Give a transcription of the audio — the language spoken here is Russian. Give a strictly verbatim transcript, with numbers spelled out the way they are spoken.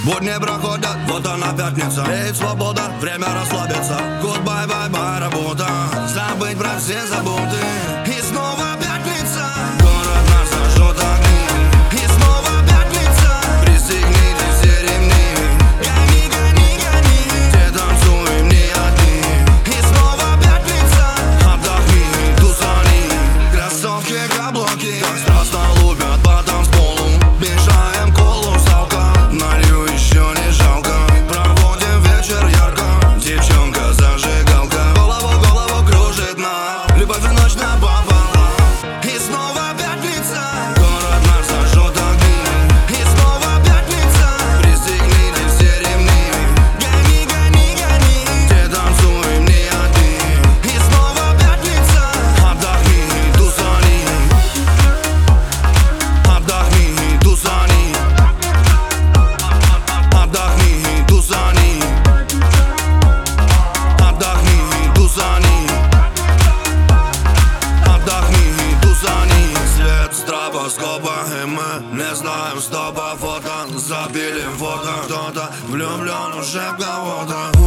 Будни проходят, вот она пятница. Леет свобода, время расслабиться. Goodbye, bye, bye, работа. Забыть про все заботы. И снова пятница. Город нас зажжет огни. И снова пятница. Пристегните все ремни. Гони, гони, гони. Все танцуем не одни. И снова пятница. Отдохни, тусани. Кроссовки, каблуки так страстно лупят по танцполу. Бежаем колу, салка. Налью еще не жалко. Проводим вечер ярко. Девчонка зажигалка. Голову, голову кружит на. Любовь и ночь на пополам. И снова пятница. Город наш зажжет огни. И снова пятница. Пристегните все ремни. Гони, гони, гони. Все танцуем не одни. И снова пятница. Отдохни, тусани. Отдохни, тусани. Отдохни, тусани. Отдохни, тусани. Отдохни, тусани. Свет стробоскопа, и мы не знаем стопа. Фото запилим фото. Кто-то влюблен уже в кого-то.